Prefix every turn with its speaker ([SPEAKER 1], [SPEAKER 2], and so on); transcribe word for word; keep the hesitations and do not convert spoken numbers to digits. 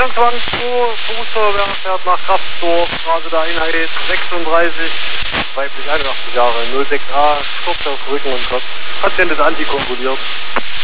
[SPEAKER 1] Rettungswagen zwei, Berufsfeuerwehr fährt nach Kraftsdorf, Straße der Einheit sechsunddreißig, weiblich einundachtzig Jahre, null sechs a, Sturz auf Rücken und Kopf. Patient ist antikonvoliert.